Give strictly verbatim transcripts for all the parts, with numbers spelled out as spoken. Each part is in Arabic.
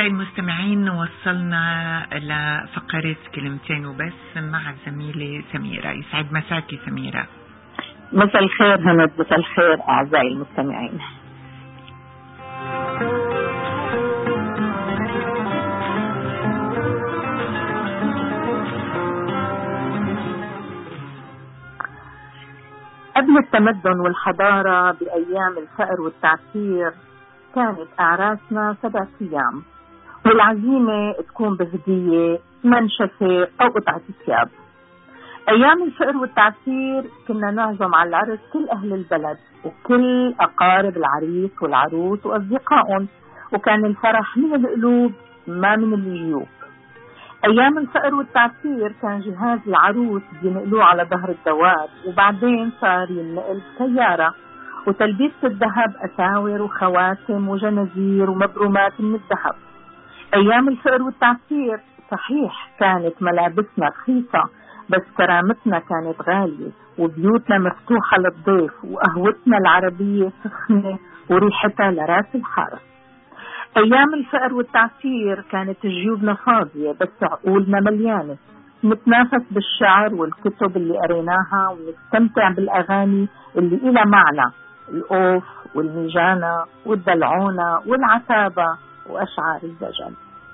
المستمعين، وصلنا لفقرة كلمتين وبس مع الزميلة سميرة. يسعد مساكي سميرة. مساء الخير هند، مساء الخير أعزائي المستمعين. قبل التمدن والحضارة بأيام الفقر والتعسير كانت أعراسنا سبع أيام، والعزيمة تكون بهدية منشفة أو قطعة ثياب. أيام الفقر والتعسير كنا نعزم على العرس كل أهل البلد وكل أقارب العريس والعروس وأصدقائهم، وكان الفرح من القلوب ما من الجيوب. أيام الفقر والتعسير كان جهاز العروس بينقلوه على ظهر الدواب، وبعدين صار ينقل بسيارة، وتلبيسة الذهب أساور وخواتم وجنازير ومبرومات من الذهب. أيام الفقر والتعسير صحيح كانت ملابسنا رخيصة، بس كرامتنا كانت غالية، وبيوتنا مفتوحة للضيف، وقهوتنا العربية سخنة وريحتها لراس الحارة. أيام الفقر والتعسير كانت جيوبنا فاضية بس عقولنا مليانة، نتنافس بالشعر والكتب اللي قريناها، ونستمتع بالأغاني اللي إلها معنى، الأوف والميجانة والدلعونة والعتابة وأشعار الدجل.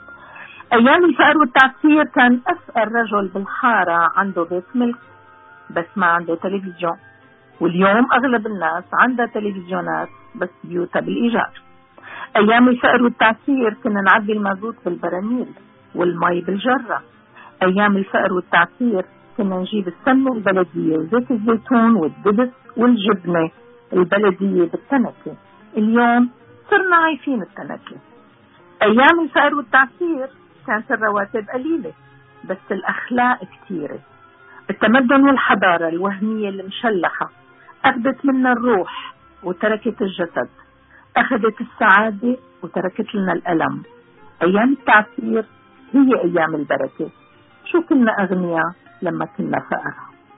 أيام الفقر والتعسير كان أفقر رجل بالحارة عنده بيت ملك بس ما عنده تلفزيون، واليوم أغلب الناس عندها تلفزيونات بس بيوتها بالإيجار. أيام الفقر والتعسير كنا نعبي المازوت بالبراميل والمي بالجرة. أيام الفقر والتعسير كنا نجيب السمنة البلدية وزيت الزيتون والدبس والجبنة البلدية بالتنكة، اليوم صرنا عايفين التنكة. أيام الفقر والتعسير كانت الرواتب قليلة بس الأخلاق كتيرة. التمدن والحضارة الوهمية المشلحة أخذت منا الروح وتركت الجسد، أخذت السعادة وتركت لنا الألم. أيام التعسير هي أيام البركة. شو كنا أغنياء لما كنا فقراء.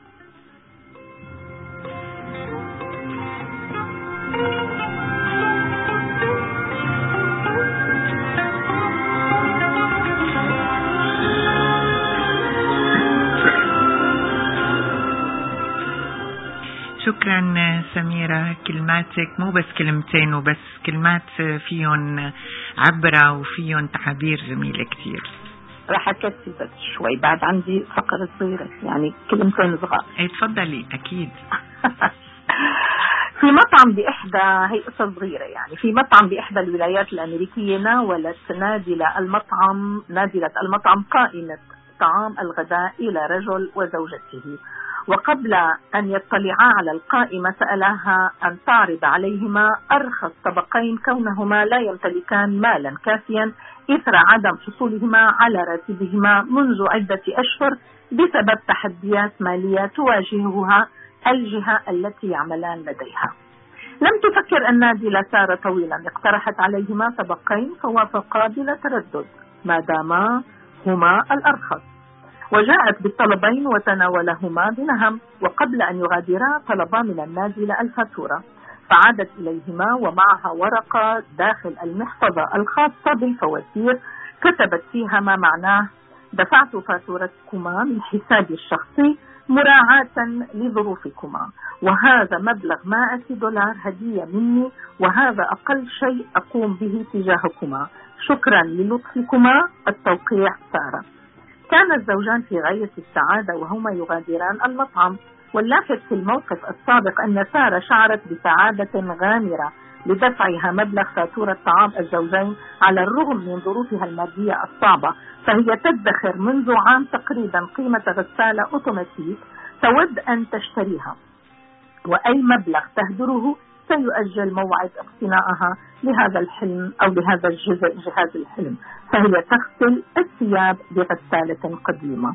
شكرا سميرة، كلماتك مو بس كلمتين وبس، كلمات فيهم عبرة وفيهم تعابير جميلة كتير. راح أكتب بس شوي، بعد عندي فقرة صغيرة يعني كلمتين صغار. اي تفضلي. أكيد. في مطعم بإحدى، هي قصة صغيرة يعني، في مطعم بإحدى الولايات الأمريكية ناولت نادلة المطعم نادلة المطعم قائمة طعام الغداء إلى رجل وزوجته، وقبل أن يطلعا على القائمة سألها أن تعرض عليهما أرخص طبقين كونهما لا يمتلكان مالا كافيا إثر عدم حصولهما على راتبهما منذ عدة أشهر بسبب تحديات مالية تواجهها الجهة التي يعملان لديها. لم تفكر النادلة سارة طويلا، اقترحت عليهما طبقين فوافقا بلا تردد ما داما هما الأرخص، وجاءت بالطلبين وتناولهما بنهم، وقبل أن يغادرا طلبا من النادلة الفاتورة، فعادت إليهما ومعها ورقة داخل المحفظة الخاصة بالفواتير كتبت فيها ما معناه: دفعت فاتورتكما من حسابي الشخصي مراعاة لظروفكما، وهذا مبلغ مائة دولار هدية مني، وهذا أقل شيء أقوم به تجاهكما، شكرا للطفكما، التوقيع سارة. كان الزوجان في غاية السعادة وهما يغادران المطعم، واللافت في الموقف السابق أن سارة شعرت بسعادة غامرة لدفعها مبلغ فاتورة طعام الزوجين على الرغم من ظروفها المادية الصعبة، فهي تدخر منذ عام تقريبا قيمة غسالة أوتوماتيك تود أن تشتريها، وأي مبلغ تهدره سيؤجل موعد اقتنائها لهذا الحلم أو لهذا الجزء جهاز الحلم، فهي تغسل الثياب بغسالة قديمة.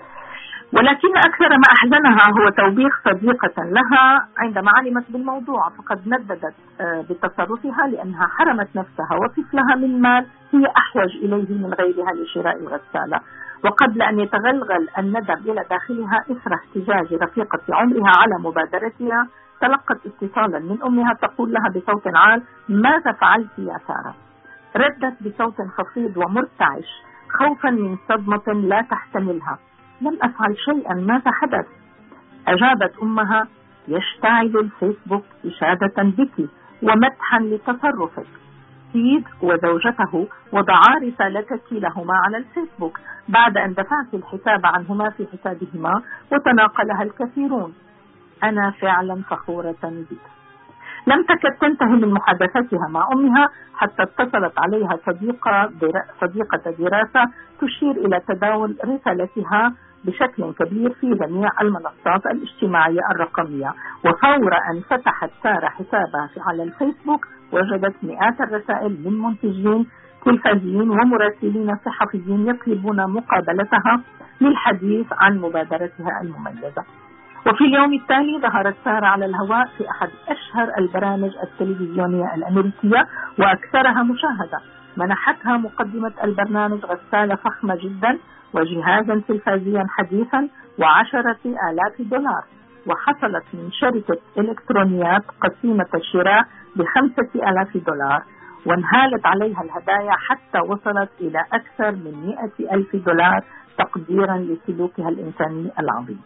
ولكن أكثر ما أحزنها هو توبيخ صديقة لها عندما علمت بالموضوع، فقد نددت بتصرفها لأنها حرمت نفسها وطفلها من مال هي أحوج إليه من غيرها لشراء الغسالة. وقبل أن يتغلغل الندم إلى داخلها إثر احتجاج رفيقة عمرها على مبادرتها، تلقت اتصالا من أمها تقول لها بصوت عال: ماذا فعلت يا سارة؟ ردت بصوت خفيض ومرتعش خوفا من صدمة لا تحتملها: لم أفعل شيئا، ماذا حدث؟ أجابت أمها: يشتعل الفيسبوك إشادة بك ومدحا لتصرفك. سيد وزوجته وضعا رسالتك لهما على الفيسبوك بعد أن دفعت الحساب عنهما في حسابهما وتناقلها الكثيرون. أنا فعلا فخورة بك. لم تكد تنتهي من محادثتها مع أمها حتى اتصلت عليها صديقة صديقة دراسة تشير إلى تداول رسالتها بشكل كبير في جميع المنصات الاجتماعية الرقمية. وفور أن فتحت سارة حسابها على الفيسبوك وجدت مئات الرسائل من منتجين تلفزيين ومراسلين صحفيين يطلبون مقابلتها للحديث عن مبادرتها المميزة. وفي اليوم التالي ظهرت سارة على الهواء في أحد أشهر البرامج التلفزيونية الأمريكية وأكثرها مشاهدة. منحتها مقدمة البرنامج غسالة فخمة جدا وجهازا تلفزيا حديثا وعشرة آلاف دولار، وحصلت من شركة إلكترونيات قسيمة الشراء بخمسة آلاف دولار، وانهالت عليها الهدايا حتى وصلت إلى أكثر من مئة ألف دولار تقديرا لسلوكها الإنساني العظيم.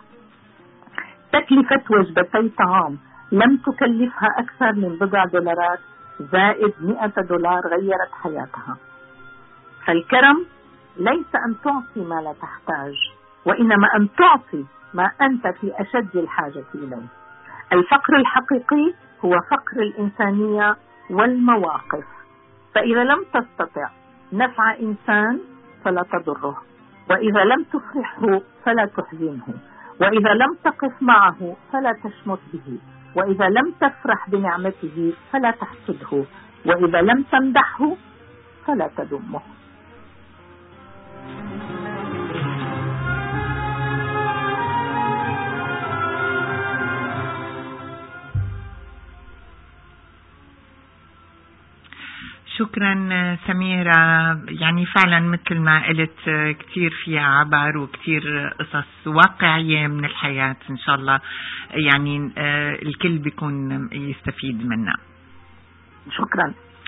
تكلفة وجبتي طعام لم تكلفها أكثر من بضع دولارات زائد مئة دولار غيرت حياتها. فالكرم ليس أن تعطي ما لا تحتاج، وإنما أن تعطي ما أنت في أشد الحاجة إليه. الفقر الحقيقي هو فقر الإنسانية والمواقف. فإذا لم تستطع نفع إنسان فلا تضره، وإذا لم تفرحه فلا تحزنه، وإذا لم تقف معه فلا تشمت به، وإذا لم تفرح بنعمته فلا تحسده، وإذا لم تمدحه فلا تذمه. شكرا سميرة. يعني فعلا مثل ما قلت كتير فيها عبر وكتير قصص واقعية من الحياة، إن شاء الله يعني الكل بيكون يستفيد منها. شكرا.